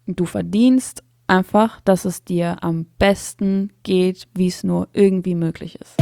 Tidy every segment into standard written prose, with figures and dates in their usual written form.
Du verdienst einfach, dass es dir am besten geht, wie es nur irgendwie möglich ist.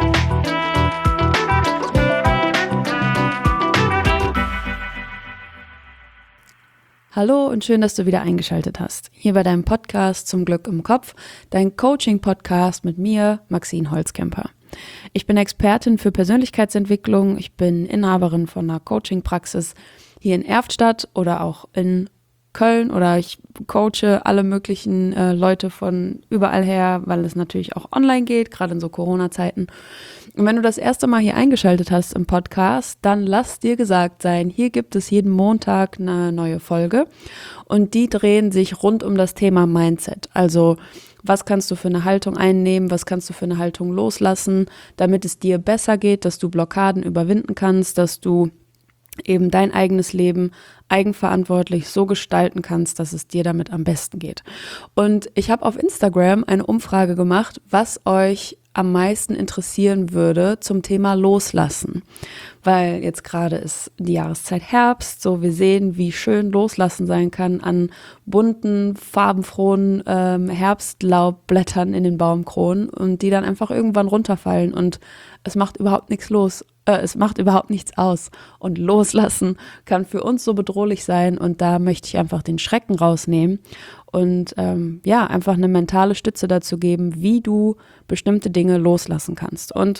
Hallo und schön, dass du wieder eingeschaltet hast. Hier bei deinem Podcast Zum Glück im Kopf, dein Coaching-Podcast mit mir, Maxine Holzkemper. Ich bin Expertin für Persönlichkeitsentwicklung, ich bin Inhaberin von einer Coaching-Praxis hier in Erftstadt oder auch in Köln oder ich coache alle möglichen Leute von überall her, weil es natürlich auch online geht, gerade in so Corona-Zeiten. Und wenn du das erste Mal hier eingeschaltet hast im Podcast, dann lass dir gesagt sein, hier gibt es jeden Montag eine neue Folge und die drehen sich rund um das Thema Mindset. Also was kannst du für eine Haltung einnehmen, was kannst du für eine Haltung loslassen, damit es dir besser geht, dass du Blockaden überwinden kannst, dass du eben dein eigenes Leben eigenverantwortlich so gestalten kannst, dass es dir damit am besten geht. Und ich habe auf Instagram eine Umfrage gemacht, was euch am meisten interessieren würde zum Thema Loslassen. Weil jetzt gerade ist die Jahreszeit Herbst, so wir sehen, wie schön Loslassen sein kann an bunten, farbenfrohen Herbstlaubblättern in den Baumkronen und die dann einfach irgendwann runterfallen und es macht überhaupt nichts los. Es macht überhaupt nichts aus. Und Loslassen kann für uns so bedrohlich sein und da möchte ich einfach den Schrecken rausnehmen und einfach eine mentale Stütze dazu geben, wie du bestimmte Dinge loslassen kannst. Und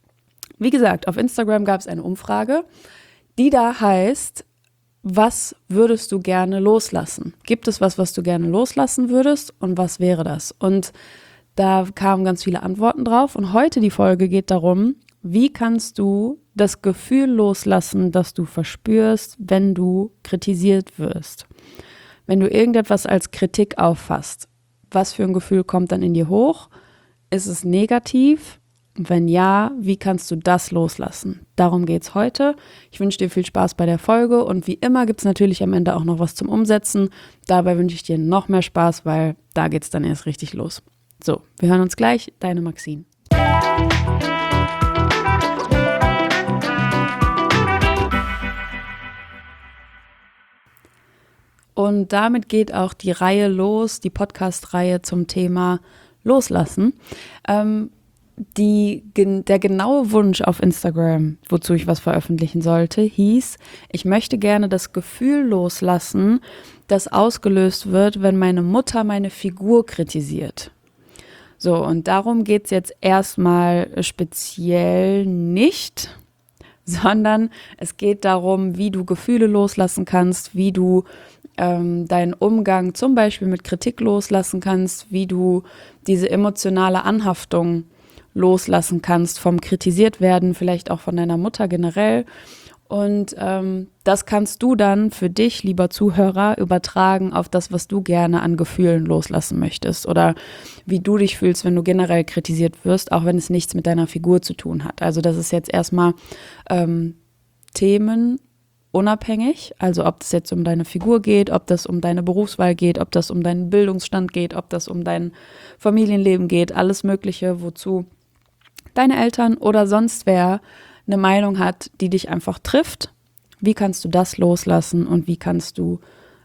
wie gesagt, auf Instagram gab es eine Umfrage, die da heißt, was würdest du gerne loslassen? Gibt es was du gerne loslassen würdest und was wäre das? Und da kamen ganz viele Antworten drauf und heute die Folge geht darum, wie kannst du das Gefühl loslassen, das du verspürst, wenn du kritisiert wirst? Wenn du irgendetwas als Kritik auffasst, was für ein Gefühl kommt dann in dir hoch? Ist es negativ? Wenn ja, wie kannst du das loslassen? Darum geht's heute. Ich wünsche dir viel Spaß bei der Folge und wie immer gibt es natürlich am Ende auch noch was zum Umsetzen. Dabei wünsche ich dir noch mehr Spaß, weil da geht's dann erst richtig los. So, wir hören uns gleich. Deine Maxine. Und damit geht auch die Reihe los, die Podcast-Reihe zum Thema Loslassen. Der genaue Wunsch auf Instagram, wozu ich was veröffentlichen sollte, hieß, ich möchte gerne das Gefühl loslassen, das ausgelöst wird, wenn meine Mutter meine Figur kritisiert. So, und darum geht es jetzt erstmal speziell nicht, sondern es geht darum, wie du Gefühle loslassen kannst, wie du deinen Umgang zum Beispiel mit Kritik loslassen kannst, wie du diese emotionale Anhaftung loslassen kannst vom kritisiert werden, vielleicht auch von deiner Mutter generell. Und das kannst du dann für dich, lieber Zuhörer, übertragen auf das, was du gerne an Gefühlen loslassen möchtest oder wie du dich fühlst, wenn du generell kritisiert wirst, auch wenn es nichts mit deiner Figur zu tun hat. Also das ist jetzt erstmal themenunabhängig, also ob das jetzt um deine Figur geht, ob das um deine Berufswahl geht, ob das um deinen Bildungsstand geht, ob das um dein Familienleben geht, alles Mögliche, wozu deine Eltern oder sonst wer eine Meinung hat, die dich einfach trifft. Wie kannst du das loslassen und wie kannst du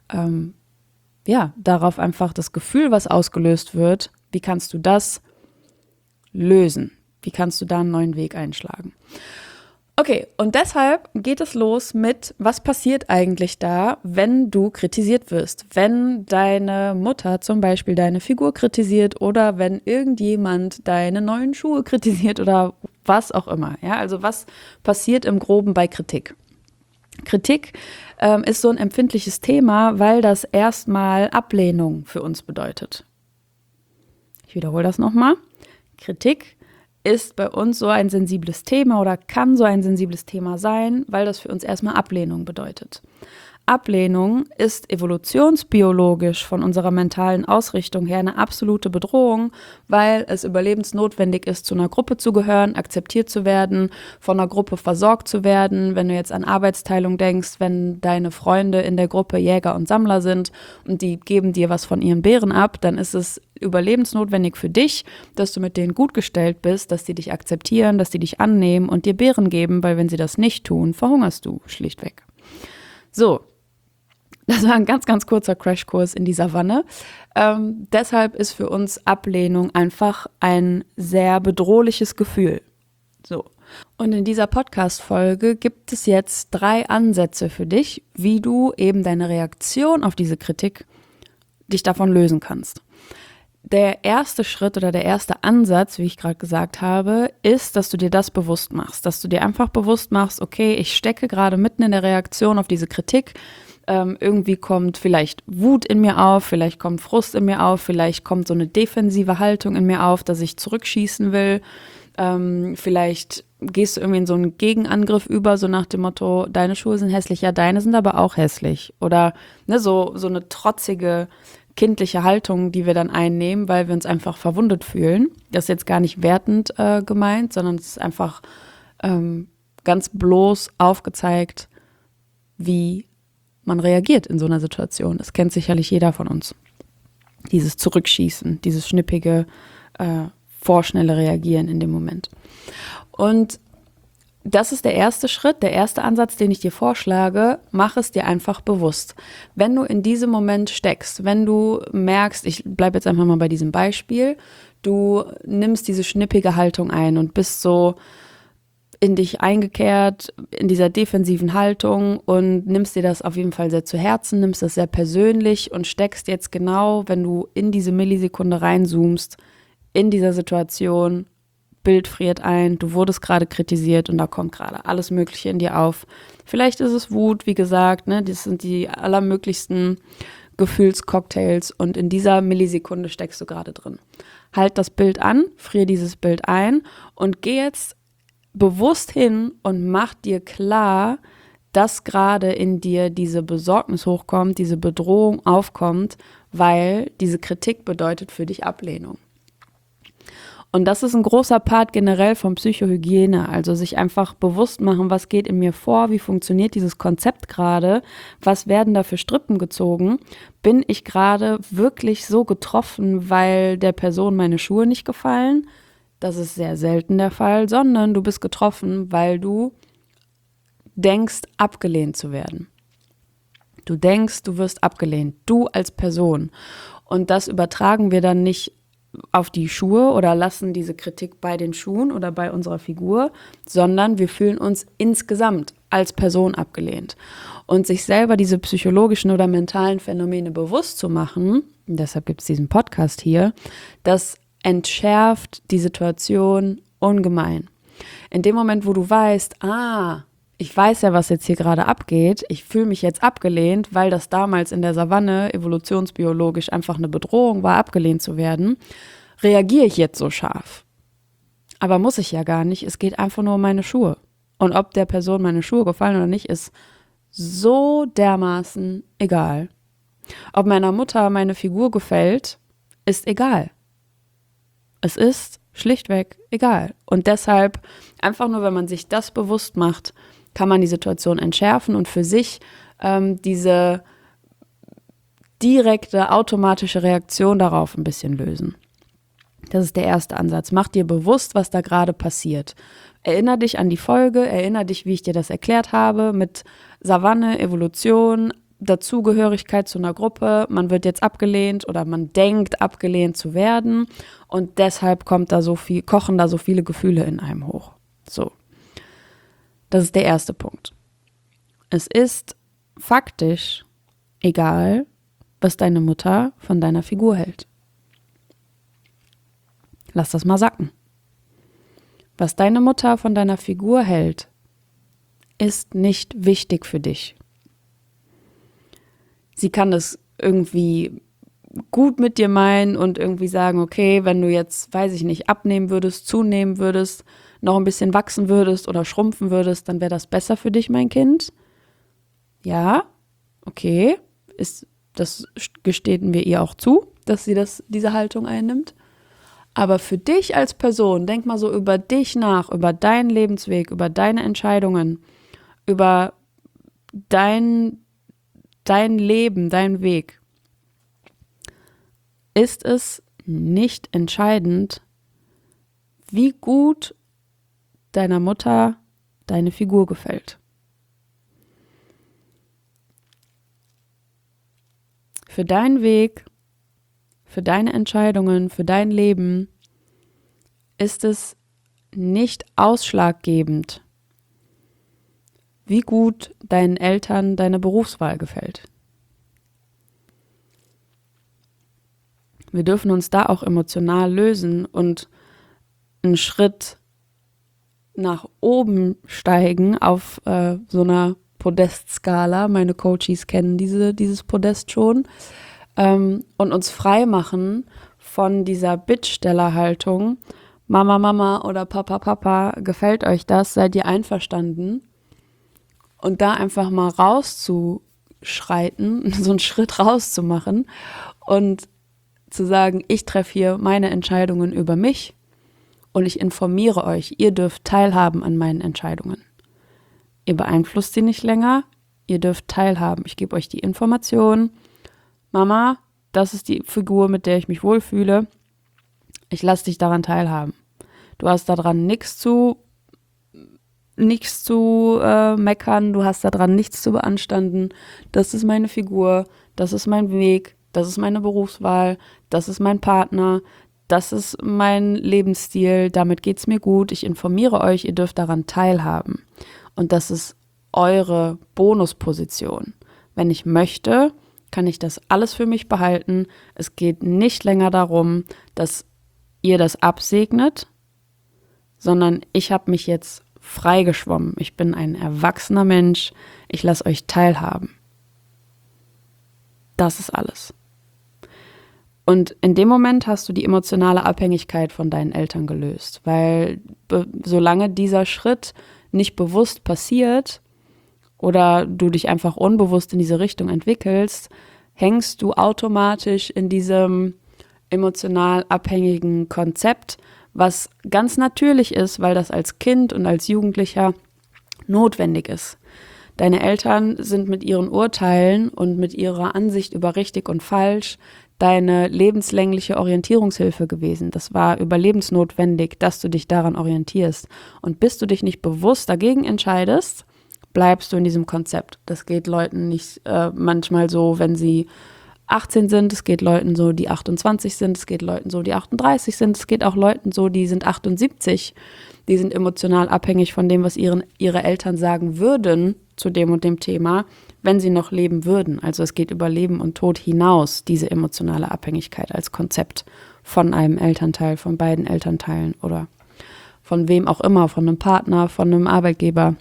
darauf einfach das Gefühl, was ausgelöst wird, wie kannst du das lösen? Wie kannst du da einen neuen Weg einschlagen? Okay, und deshalb geht es los mit, was passiert eigentlich da, wenn du kritisiert wirst? Wenn deine Mutter zum Beispiel deine Figur kritisiert oder wenn irgendjemand deine neuen Schuhe kritisiert oder was auch immer. Ja, also was passiert im Groben bei Kritik? Kritik ist so ein empfindliches Thema, weil das erstmal Ablehnung für uns bedeutet. Ich wiederhole das nochmal. Kritik ist bei uns so ein sensibles Thema oder kann so ein sensibles Thema sein, weil das für uns erstmal Ablehnung bedeutet. Ablehnung ist evolutionsbiologisch von unserer mentalen Ausrichtung her eine absolute Bedrohung, weil es überlebensnotwendig ist, zu einer Gruppe zu gehören, akzeptiert zu werden, von einer Gruppe versorgt zu werden. Wenn du jetzt an Arbeitsteilung denkst, wenn deine Freunde in der Gruppe Jäger und Sammler sind und die geben dir was von ihren Beeren ab, dann ist es überlebensnotwendig für dich, dass du mit denen gut gestellt bist, dass die dich akzeptieren, dass die dich annehmen und dir Beeren geben, weil wenn sie das nicht tun, verhungerst du schlichtweg. So. Das war ein ganz, ganz kurzer Crashkurs in die Savanne. Deshalb ist für uns Ablehnung einfach ein sehr bedrohliches Gefühl. So. Und in dieser Podcast-Folge gibt es jetzt 3 Ansätze für dich, wie du eben deine Reaktion auf diese Kritik dich davon lösen kannst. Der erste Schritt oder der erste Ansatz, wie ich gerade gesagt habe, ist, dass du dir das bewusst machst. Dass du dir einfach bewusst machst, okay, ich stecke gerade mitten in der Reaktion auf diese Kritik. Irgendwie kommt vielleicht Wut in mir auf, vielleicht kommt Frust in mir auf, vielleicht kommt so eine defensive Haltung in mir auf, dass ich zurückschießen will. Vielleicht gehst du irgendwie in so einen Gegenangriff über, so nach dem Motto, deine Schuhe sind hässlich, ja, deine sind aber auch hässlich. Oder so eine trotzige, kindliche Haltung, die wir dann einnehmen, weil wir uns einfach verwundet fühlen. Das ist jetzt gar nicht wertend gemeint, sondern es ist einfach ganz bloß aufgezeigt, wie man reagiert in so einer Situation. Das kennt sicherlich jeder von uns. Dieses Zurückschießen, dieses schnippige, vorschnelle Reagieren in dem Moment. Und das ist der erste Schritt, der erste Ansatz, den ich dir vorschlage. Mach es dir einfach bewusst. Wenn du in diesem Moment steckst, wenn du merkst, ich bleibe jetzt einfach mal bei diesem Beispiel, du nimmst diese schnippige Haltung ein und bist so in dich eingekehrt, in dieser defensiven Haltung und nimmst dir das auf jeden Fall sehr zu Herzen, nimmst das sehr persönlich und steckst jetzt genau, wenn du in diese Millisekunde reinzoomst, in dieser Situation, Bild friert ein, du wurdest gerade kritisiert und da kommt gerade alles Mögliche in dir auf. Vielleicht ist es Wut, wie gesagt, ne? Das sind die allermöglichsten Gefühlscocktails und in dieser Millisekunde steckst du gerade drin. Halt das Bild an, frier dieses Bild ein und geh jetzt bewusst hin und mach dir klar, dass gerade in dir diese Besorgnis hochkommt, diese Bedrohung aufkommt, weil diese Kritik bedeutet für dich Ablehnung. Und das ist ein großer Part generell von Psychohygiene, also sich einfach bewusst machen, was geht in mir vor, wie funktioniert dieses Konzept gerade, was werden da für Strippen gezogen, bin ich gerade wirklich so getroffen, weil der Person meine Schuhe nicht gefallen? Das ist sehr selten der Fall, sondern du bist getroffen, weil du denkst, abgelehnt zu werden. Du denkst, du wirst abgelehnt, du als Person. Und das übertragen wir dann nicht auf die Schuhe oder lassen diese Kritik bei den Schuhen oder bei unserer Figur, sondern wir fühlen uns insgesamt als Person abgelehnt. Und sich selber diese psychologischen oder mentalen Phänomene bewusst zu machen, deshalb gibt es diesen Podcast hier, das entschärft die Situation ungemein. In dem Moment, wo du weißt, ich weiß ja, was jetzt hier gerade abgeht, ich fühle mich jetzt abgelehnt, weil das damals in der Savanne evolutionsbiologisch einfach eine Bedrohung war, abgelehnt zu werden, reagiere ich jetzt so scharf. Aber muss ich ja gar nicht, es geht einfach nur um meine Schuhe. Und ob der Person meine Schuhe gefallen oder nicht, ist so dermaßen egal. Ob meiner Mutter meine Figur gefällt, ist egal. Es ist schlichtweg egal. Und deshalb, einfach nur, wenn man sich das bewusst macht, kann man die Situation entschärfen und für sich diese direkte, automatische Reaktion darauf ein bisschen lösen. Das ist der erste Ansatz. Mach dir bewusst, was da gerade passiert. Erinner dich an die Folge, erinner dich, wie ich dir das erklärt habe, mit Savanne, Evolution, Dazugehörigkeit zu einer Gruppe. Man wird jetzt abgelehnt oder man denkt, abgelehnt zu werden und deshalb kochen da so viele Gefühle in einem hoch. So. Das ist der erste Punkt. Es ist faktisch egal, was deine Mutter von deiner Figur hält. Lass das mal sacken. Was deine Mutter von deiner Figur hält, ist nicht wichtig für dich. Sie kann es irgendwie gut mit dir meinen und irgendwie sagen, okay, wenn du jetzt, weiß ich nicht, abnehmen würdest, zunehmen würdest, noch ein bisschen wachsen würdest oder schrumpfen würdest, dann wäre das besser für dich, mein Kind. Ja, okay, das gestehen wir ihr auch zu, dass sie diese Haltung einnimmt. Aber für dich als Person, denk mal so über dich nach, über deinen Lebensweg, über deine Entscheidungen, über dein Leben, dein Weg. Ist es nicht entscheidend, wie gut deiner Mutter deine Figur gefällt? für deinen Weg, für deine Entscheidungen, für dein Leben ist es nicht ausschlaggebend, wie gut deinen Eltern deine Berufswahl gefällt. Wir dürfen uns da auch emotional lösen und einen Schritt nach oben steigen auf so einer Podestskala. Meine Coaches kennen dieses Podest schon. Und uns frei machen von dieser Bittstellerhaltung. Mama, Mama oder Papa, Papa, gefällt euch das? Seid ihr einverstanden? Und da einfach mal rauszuschreiten, so einen Schritt rauszumachen und zu sagen, ich treffe hier meine Entscheidungen über mich und ich informiere euch, ihr dürft teilhaben an meinen Entscheidungen. Ihr beeinflusst sie nicht länger, ihr dürft teilhaben. Ich gebe euch die Information, Mama, das ist die Figur, mit der ich mich wohlfühle. Ich lasse dich daran teilhaben. Du hast daran nichts zu meckern, du hast daran nichts zu beanstanden. Das ist meine Figur, das ist mein Weg, das ist meine Berufswahl, das ist mein Partner, das ist mein Lebensstil, damit geht's mir gut. Ich informiere euch, ihr dürft daran teilhaben. Und das ist eure Bonusposition. Wenn ich möchte, kann ich das alles für mich behalten. Es geht nicht länger darum, dass ihr das absegnet, sondern ich habe mich jetzt freigeschwommen. Ich bin ein erwachsener Mensch. Ich lasse euch teilhaben. Das ist alles. Und in dem Moment hast du die emotionale Abhängigkeit von deinen Eltern gelöst, weil solange dieser Schritt nicht bewusst passiert oder du dich einfach unbewusst in diese Richtung entwickelst, hängst du automatisch in diesem emotional abhängigen Konzept, was ganz natürlich ist, weil das als Kind und als Jugendlicher notwendig ist. Deine Eltern sind mit ihren Urteilen und mit ihrer Ansicht über richtig und falsch deine lebenslängliche Orientierungshilfe gewesen. Das war überlebensnotwendig, dass du dich daran orientierst. Und bis du dich nicht bewusst dagegen entscheidest, bleibst du in diesem Konzept. Das geht Leuten nicht manchmal so, wenn sie 18 sind, es geht Leuten so, die 28 sind, es geht Leuten so, die 38 sind, es geht auch Leuten so, die sind 78. Die sind emotional abhängig von dem, was ihre Eltern sagen würden zu dem und dem Thema, wenn sie noch leben würden. Also es geht über Leben und Tod hinaus, diese emotionale Abhängigkeit als Konzept von einem Elternteil, von beiden Elternteilen oder von wem auch immer, von einem Partner, von einem Arbeitgeber.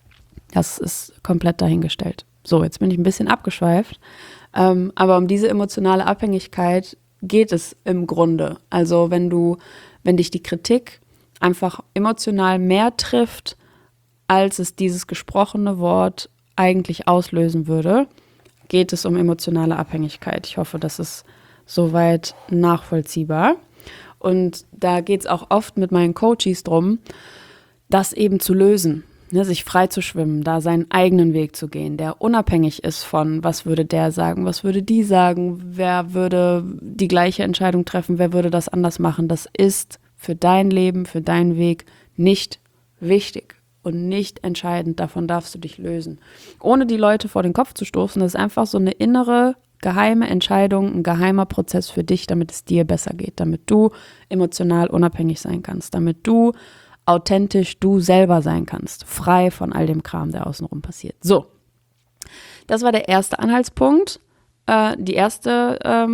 Das ist komplett dahingestellt. So, jetzt bin ich ein bisschen abgeschweift. Aber um diese emotionale Abhängigkeit geht es im Grunde. Also wenn dich die Kritik einfach emotional mehr trifft, als es dieses gesprochene Wort eigentlich auslösen würde, geht es um emotionale Abhängigkeit. Ich hoffe, das ist soweit nachvollziehbar. Und da geht es auch oft mit meinen Coaches drum, das eben zu lösen. Ne, sich frei zu schwimmen, da seinen eigenen Weg zu gehen, der unabhängig ist von, was würde der sagen, was würde die sagen, wer würde die gleiche Entscheidung treffen, wer würde das anders machen. Das ist für dein Leben, für deinen Weg nicht wichtig und nicht entscheidend. Davon darfst du dich lösen. Ohne die Leute vor den Kopf zu stoßen, das ist einfach so eine innere, geheime Entscheidung, ein geheimer Prozess für dich, damit es dir besser geht, damit du emotional unabhängig sein kannst, damit du authentisch du selber sein kannst, frei von all dem Kram, der außenrum passiert. So, das war der erste Anhaltspunkt, die erste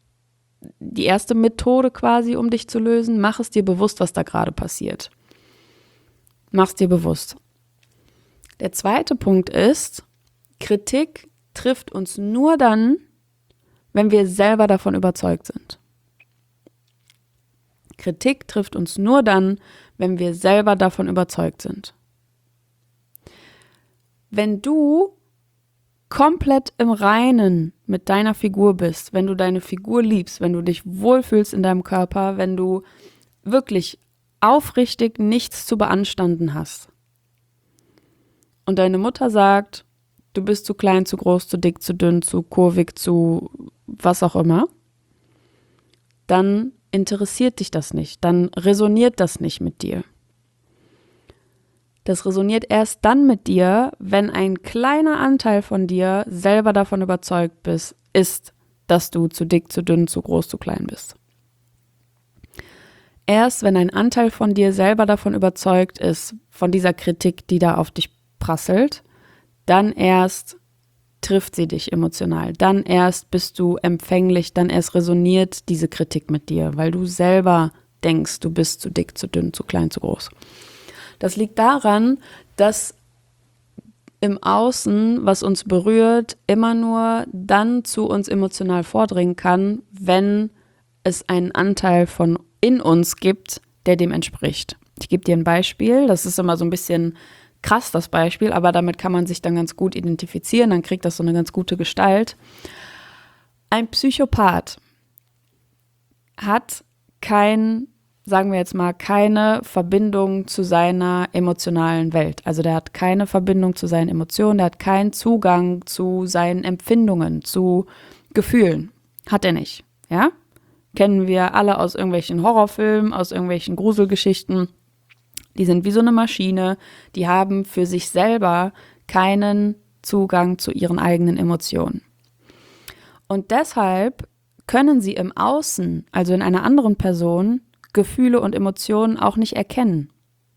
Methode quasi, um dich zu lösen. Mach es dir bewusst, was da gerade passiert. Mach es dir bewusst. Der zweite Punkt ist, Kritik trifft uns nur dann, wenn wir selber davon überzeugt sind. Kritik trifft uns nur dann, wenn wir selber davon überzeugt sind. Wenn du komplett im Reinen mit deiner Figur bist, wenn du deine Figur liebst, wenn du dich wohlfühlst in deinem Körper, wenn du wirklich aufrichtig nichts zu beanstanden hast und deine Mutter sagt, du bist zu klein, zu groß, zu dick, zu dünn, zu kurvig, zu was auch immer, dann interessiert dich das nicht, dann resoniert das nicht mit dir. Das resoniert erst dann mit dir, wenn ein kleiner Anteil von dir selber davon überzeugt ist, dass du zu dick, zu dünn, zu groß, zu klein bist. Erst wenn ein Anteil von dir selber davon überzeugt ist, von dieser Kritik, die da auf dich prasselt, dann erst trifft sie dich emotional. Dann erst bist du empfänglich, dann erst resoniert diese Kritik mit dir, weil du selber denkst, du bist zu dick, zu dünn, zu klein, zu groß. Das liegt daran, dass im Außen, was uns berührt, immer nur dann zu uns emotional vordringen kann, wenn es einen Anteil von in uns gibt, der dem entspricht. Ich gebe dir ein Beispiel, das ist immer so ein bisschen krass, das Beispiel, aber damit kann man sich dann ganz gut identifizieren, dann kriegt das so eine ganz gute Gestalt. Ein Psychopath hat sagen wir jetzt mal, keine Verbindung zu seiner emotionalen Welt. Also der hat keine Verbindung zu seinen Emotionen, der hat keinen Zugang zu seinen Empfindungen, zu Gefühlen. Hat er nicht, ja? Kennen wir alle aus irgendwelchen Horrorfilmen, aus irgendwelchen Gruselgeschichten. Die sind wie so eine Maschine, die haben für sich selber keinen Zugang zu ihren eigenen Emotionen. Und deshalb können sie im Außen, also in einer anderen Person, Gefühle und Emotionen auch nicht erkennen.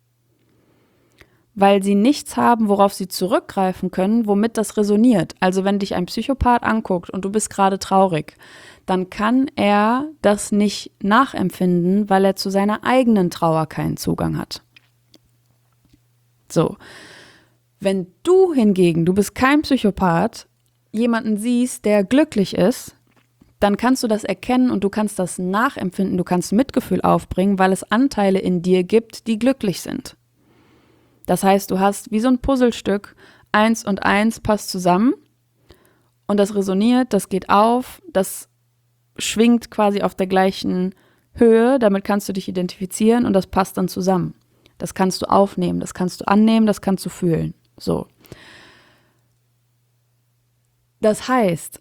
Weil sie nichts haben, worauf sie zurückgreifen können, womit das resoniert. Also wenn dich ein Psychopath anguckt und du bist gerade traurig, dann kann er das nicht nachempfinden, weil er zu seiner eigenen Trauer keinen Zugang hat. So, wenn du hingegen, du bist kein Psychopath, jemanden siehst, der glücklich ist, dann kannst du das erkennen und du kannst das nachempfinden, du kannst Mitgefühl aufbringen, weil es Anteile in dir gibt, die glücklich sind. Das heißt, du hast wie so ein Puzzlestück, 1 und 1 passt zusammen und das resoniert, das geht auf, das schwingt quasi auf der gleichen Höhe, damit kannst du dich identifizieren und das passt dann zusammen. Das kannst du aufnehmen, das kannst du annehmen, das kannst du fühlen. So. Das heißt,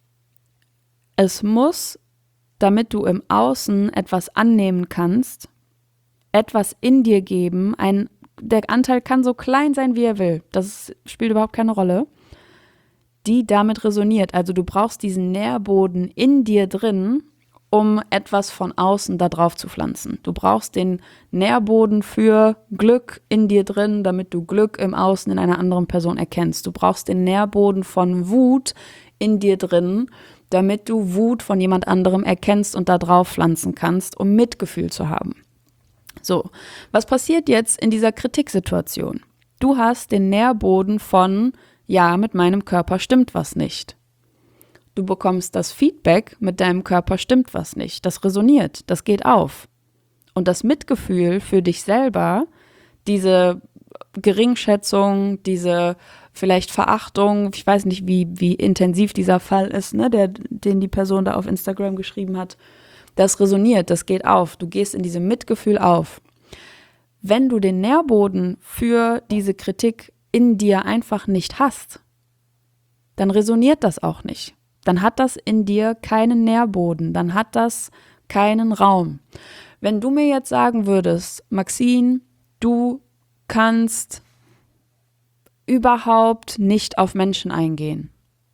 es muss, damit du im Außen etwas annehmen kannst, etwas in dir geben. Der Anteil kann so klein sein, wie er will. Das spielt überhaupt keine Rolle. Die damit resoniert. Also du brauchst diesen Nährboden in dir drin, um etwas von außen da drauf zu pflanzen. Du brauchst den Nährboden für Glück in dir drin, damit du Glück im Außen in einer anderen Person erkennst. Du brauchst den Nährboden von Wut in dir drin, damit du Wut von jemand anderem erkennst und da drauf pflanzen kannst, um Mitgefühl zu haben. So, was passiert jetzt in dieser Kritiksituation? Du hast den Nährboden von, ja, mit meinem Körper stimmt was nicht. Du bekommst das Feedback, mit deinem Körper stimmt was nicht. Das resoniert, das geht auf. Und das Mitgefühl für dich selber, diese Geringschätzung, diese vielleicht Verachtung, ich weiß nicht, wie intensiv dieser Fall ist, ne, den die Person da auf Instagram geschrieben hat, das resoniert, das geht auf. Du gehst in diesem Mitgefühl auf. Wenn du den Nährboden für diese Kritik in dir einfach nicht hast, dann resoniert das auch nicht. Dann hat das in dir keinen Nährboden, dann hat das keinen Raum. Wenn du mir jetzt sagen würdest, Maxine, du kannst überhaupt nicht auf Menschen eingehen,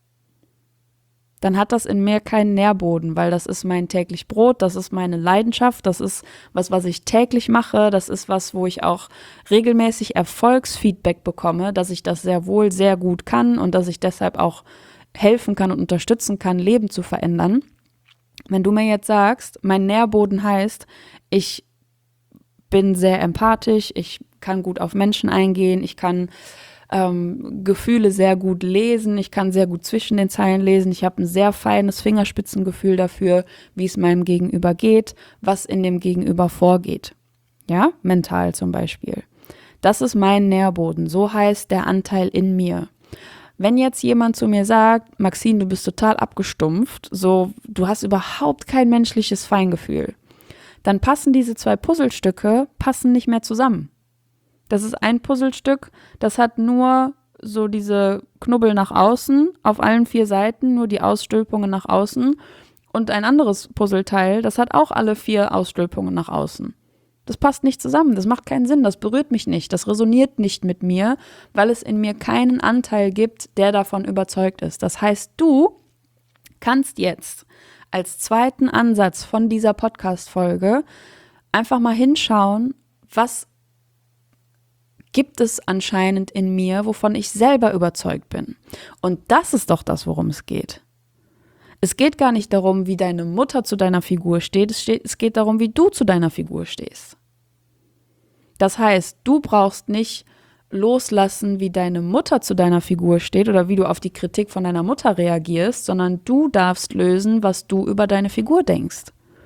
dann hat das in mir keinen Nährboden, weil das ist mein täglich Brot, das ist meine Leidenschaft, das ist was ich täglich mache, das ist was, wo ich auch regelmäßig Erfolgsfeedback bekomme, dass ich das sehr wohl sehr gut kann und dass ich deshalb auch helfen kann und unterstützen kann, Leben zu verändern. Wenn du mir jetzt sagst, mein Nährboden heißt, ich bin sehr empathisch, ich kann gut auf Menschen eingehen, ich kann Gefühle sehr gut lesen, ich kann sehr gut zwischen den Zeilen lesen, ich habe ein sehr feines Fingerspitzengefühl dafür, wie es meinem Gegenüber geht, was in dem Gegenüber vorgeht. Ja, mental zum Beispiel. Das ist mein Nährboden, so heißt der Anteil in mir. Wenn jetzt jemand zu mir sagt, Maxine, du bist total abgestumpft, so, du hast überhaupt kein menschliches Feingefühl, dann passen diese 2 Puzzlestücke nicht mehr zusammen. Das ist ein Puzzlestück, das hat nur so diese Knubbel nach außen, auf allen 4 Seiten, nur die Ausstülpungen nach außen. Und ein anderes Puzzleteil, das hat auch alle 4 Ausstülpungen nach außen. Das passt nicht zusammen, das macht keinen Sinn, das berührt mich nicht, das resoniert nicht mit mir, weil es in mir keinen Anteil gibt, der davon überzeugt ist. Das heißt, du kannst jetzt als zweiten Ansatz von dieser Podcast-Folge einfach mal hinschauen, was gibt es anscheinend in mir, wovon ich selber überzeugt bin. Und das ist doch das, worum es geht. Es geht gar nicht darum, wie deine Mutter zu deiner Figur steht. Es geht darum, wie du zu deiner Figur stehst. Das heißt, du brauchst nicht loslassen, wie deine Mutter zu deiner Figur steht oder wie du auf die Kritik von deiner Mutter reagierst, sondern du darfst lösen, was du über deine Figur denkst.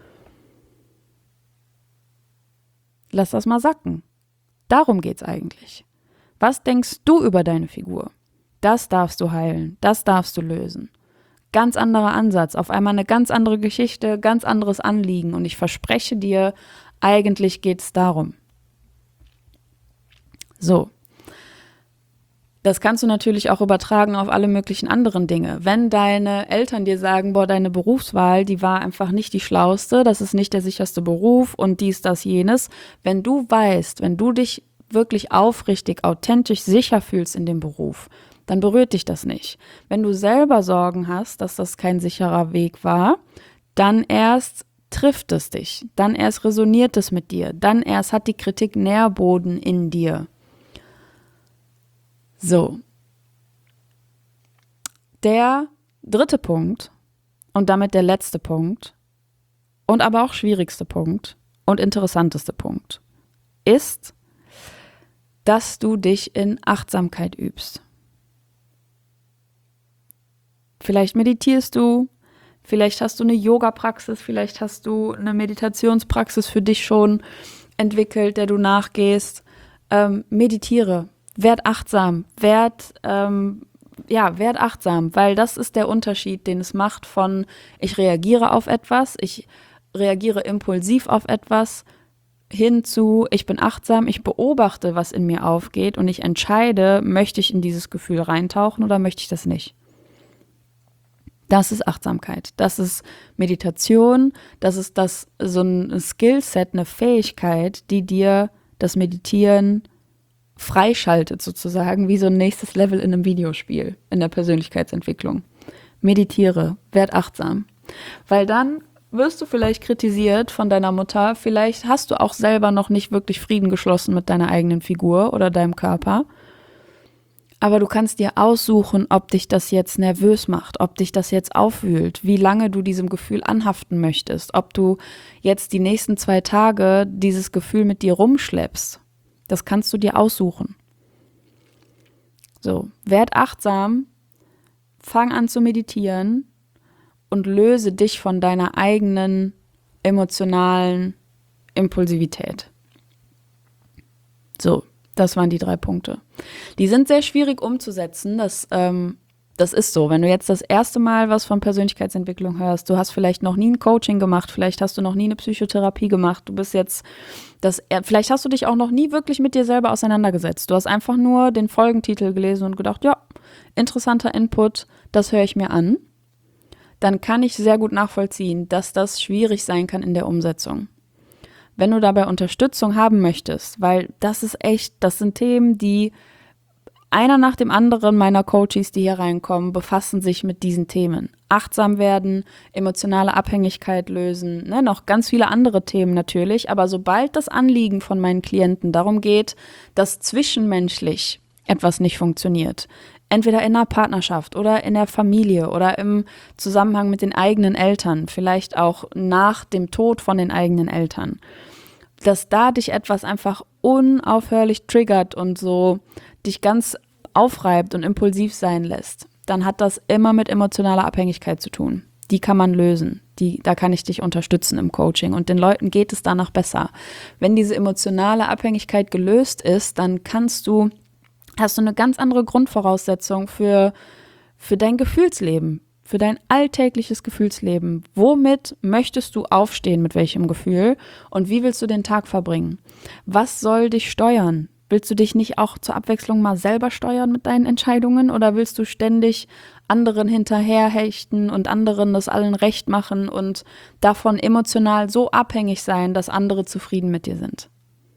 Lass das mal sacken. Darum geht's eigentlich. Was denkst du über deine Figur? Das darfst du heilen, das darfst du lösen. Ganz anderer Ansatz, auf einmal eine ganz andere Geschichte, ganz anderes Anliegen. Und ich verspreche dir, eigentlich geht's darum. So. Das kannst du natürlich auch übertragen auf alle möglichen anderen Dinge. Wenn deine Eltern dir sagen, boah, deine Berufswahl, die war einfach nicht die schlauste, das ist nicht der sicherste Beruf und dies, das, jenes. Wenn du weißt, wenn du dich wirklich aufrichtig, authentisch sicher fühlst in dem Beruf, dann berührt dich das nicht. Wenn du selber Sorgen hast, dass das kein sicherer Weg war, dann erst trifft es dich, dann erst resoniert es mit dir, dann erst hat die Kritik Nährboden in dir. So, der dritte Punkt und damit der letzte Punkt und aber auch schwierigste Punkt und interessanteste Punkt ist, dass du dich in Achtsamkeit übst. Vielleicht meditierst du, vielleicht hast du eine Yoga-Praxis, vielleicht hast du eine Meditationspraxis für dich schon entwickelt, der du nachgehst. Meditiere. Werd achtsam, werd achtsam, weil das ist der Unterschied, den es macht von ich reagiere auf etwas, ich reagiere impulsiv auf etwas, hin zu ich bin achtsam, ich beobachte, was in mir aufgeht und ich entscheide, möchte ich in dieses Gefühl reintauchen oder möchte ich das nicht. Das ist Achtsamkeit, das ist Meditation, das ist so ein Skillset, eine Fähigkeit, die dir das Meditieren freischaltet sozusagen, wie so ein nächstes Level in einem Videospiel, in der Persönlichkeitsentwicklung. Meditiere, werd achtsam. Weil dann wirst du vielleicht kritisiert von deiner Mutter, vielleicht hast du auch selber noch nicht wirklich Frieden geschlossen mit deiner eigenen Figur oder deinem Körper, aber du kannst dir aussuchen, ob dich das jetzt nervös macht, ob dich das jetzt aufwühlt, wie lange du diesem Gefühl anhaften möchtest, ob du jetzt die nächsten 2 Tage dieses Gefühl mit dir rumschleppst. Das kannst du dir aussuchen. So, werd achtsam, fang an zu meditieren und löse dich von deiner eigenen emotionalen Impulsivität. So, das waren die 3 Punkte. Die sind sehr schwierig umzusetzen, das ist so. Wenn du jetzt das erste Mal was von Persönlichkeitsentwicklung hörst, du hast vielleicht noch nie ein Coaching gemacht, vielleicht hast du noch nie eine Psychotherapie gemacht, vielleicht hast du dich auch noch nie wirklich mit dir selber auseinandergesetzt. Du hast einfach nur den Folgentitel gelesen und gedacht, ja, interessanter Input, das höre ich mir an. Dann kann ich sehr gut nachvollziehen, dass das schwierig sein kann in der Umsetzung. Wenn du dabei Unterstützung haben möchtest, weil das sind Themen, die einer nach dem anderen meiner Coaches, die hier reinkommen, befassen sich mit diesen Themen. Achtsam werden, emotionale Abhängigkeit lösen, noch ganz viele andere Themen natürlich. Aber sobald das Anliegen von meinen Klienten darum geht, dass zwischenmenschlich etwas nicht funktioniert, entweder in einer Partnerschaft oder in der Familie oder im Zusammenhang mit den eigenen Eltern, vielleicht auch nach dem Tod von den eigenen Eltern, dass da dich etwas einfach unaufhörlich triggert und so dich ganz aufreibt und impulsiv sein lässt, dann hat das immer mit emotionaler Abhängigkeit zu tun. Die kann man lösen. Da kann ich dich unterstützen im Coaching und den Leuten geht es danach besser. Wenn diese emotionale Abhängigkeit gelöst ist, dann hast du eine ganz andere Grundvoraussetzung für dein Gefühlsleben, für dein alltägliches Gefühlsleben. Womit möchtest du aufstehen, mit welchem Gefühl und wie willst du den Tag verbringen? Was soll dich steuern? Willst du dich nicht auch zur Abwechslung mal selber steuern mit deinen Entscheidungen oder willst du ständig anderen hinterherhechten und anderen das allen recht machen und davon emotional so abhängig sein, dass andere zufrieden mit dir sind?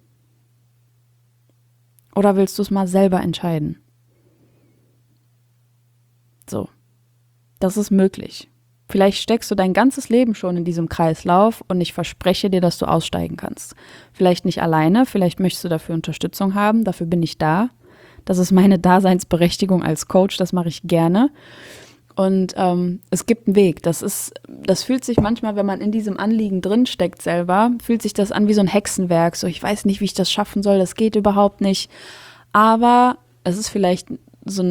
Oder willst du es mal selber entscheiden? So, das ist möglich. Vielleicht steckst du dein ganzes Leben schon in diesem Kreislauf und ich verspreche dir, dass du aussteigen kannst. Vielleicht nicht alleine, vielleicht möchtest du dafür Unterstützung haben, dafür bin ich da. Das ist meine Daseinsberechtigung als Coach, das mache ich gerne. Und es gibt einen Weg. Das fühlt sich manchmal, wenn man in diesem Anliegen drinsteckt selber, fühlt sich das an wie so ein Hexenwerk. So, ich weiß nicht, wie ich das schaffen soll, das geht überhaupt nicht. Aber es ist vielleicht so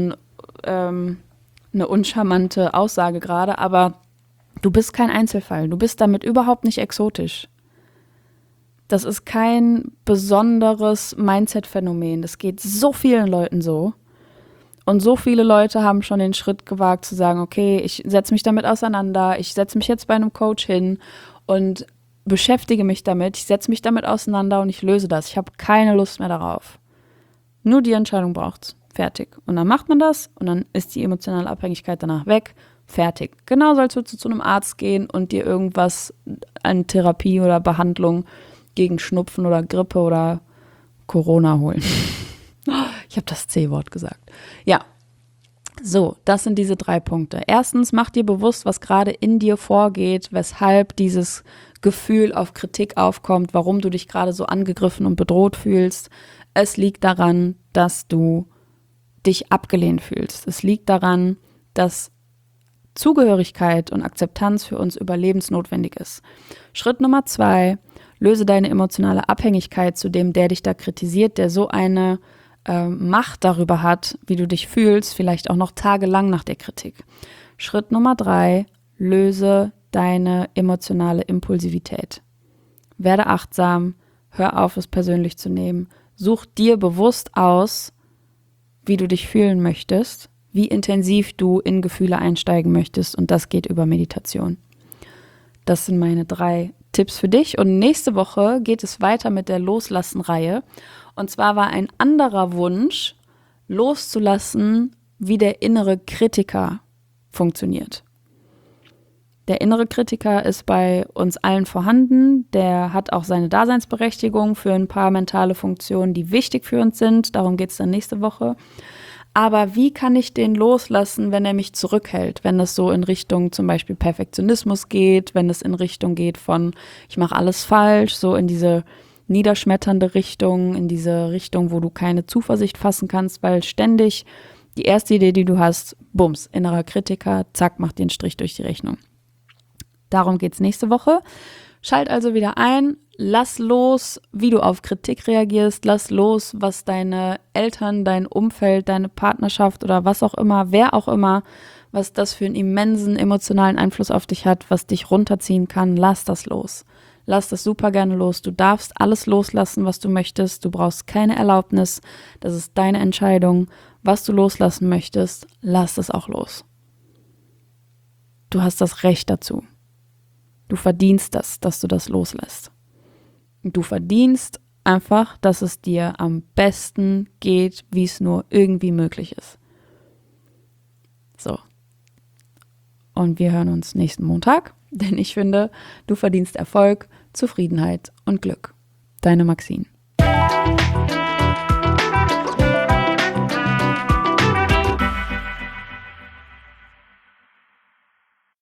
eine uncharmante Aussage gerade, aber du bist kein Einzelfall. Du bist damit überhaupt nicht exotisch. Das ist kein besonderes Mindset-Phänomen. Das geht so vielen Leuten so. Und so viele Leute haben schon den Schritt gewagt zu sagen, okay, ich setze mich damit auseinander, ich setze mich jetzt bei einem Coach hin und beschäftige mich damit, ich setze mich damit auseinander und ich löse das. Ich habe keine Lust mehr darauf. Nur die Entscheidung braucht's. Fertig. Und dann macht man das und dann ist die emotionale Abhängigkeit danach weg. Fertig. Genauso als würdest du zu einem Arzt gehen und dir irgendwas an Therapie oder Behandlung gegen Schnupfen oder Grippe oder Corona holen. Ich habe das C-Wort gesagt. Ja, so, das sind diese 3 Punkte. Erstens, mach dir bewusst, was gerade in dir vorgeht, weshalb dieses Gefühl auf Kritik aufkommt, warum du dich gerade so angegriffen und bedroht fühlst. Es liegt daran, dass du dich abgelehnt fühlst. Es liegt daran, dass Zugehörigkeit und Akzeptanz für uns überlebensnotwendig ist. Schritt Nummer 2, löse deine emotionale Abhängigkeit zu dem, der dich da kritisiert, der so eine Macht darüber hat, wie du dich fühlst, vielleicht auch noch tagelang nach der Kritik. Schritt Nummer 3, löse deine emotionale Impulsivität. Werde achtsam, hör auf, es persönlich zu nehmen. Such dir bewusst aus, wie du dich fühlen möchtest, wie intensiv du in Gefühle einsteigen möchtest und das geht über Meditation. Das sind meine 3 Tipps für dich und nächste Woche geht es weiter mit der Loslassen-Reihe. Und zwar war ein anderer Wunsch, loszulassen, wie der innere Kritiker funktioniert. Der innere Kritiker ist bei uns allen vorhanden. Der hat auch seine Daseinsberechtigung für ein paar mentale Funktionen, die wichtig für uns sind. Darum geht es dann nächste Woche. Aber wie kann ich den loslassen, wenn er mich zurückhält? Wenn es so in Richtung zum Beispiel Perfektionismus geht, wenn es in Richtung geht von, ich mache alles falsch, so in diese niederschmetternde Richtung, in diese Richtung, wo du keine Zuversicht fassen kannst, weil ständig die erste Idee, die du hast, bums, innerer Kritiker, zack, macht den Strich durch die Rechnung. Darum geht's nächste Woche. Schalt also wieder ein, lass los, wie du auf Kritik reagierst, lass los, was deine Eltern, dein Umfeld, deine Partnerschaft oder was auch immer, wer auch immer, was das für einen immensen emotionalen Einfluss auf dich hat, was dich runterziehen kann, lass das los. Lass das super gerne los. Du darfst alles loslassen, was du möchtest. Du brauchst keine Erlaubnis. Das ist deine Entscheidung. Was du loslassen möchtest, lass es auch los. Du hast das Recht dazu. Du verdienst das, dass du das loslässt. Und du verdienst einfach, dass es dir am besten geht, wie es nur irgendwie möglich ist. So. Und wir hören uns nächsten Montag, denn ich finde, du verdienst Erfolg, Zufriedenheit und Glück. Deine Maxine.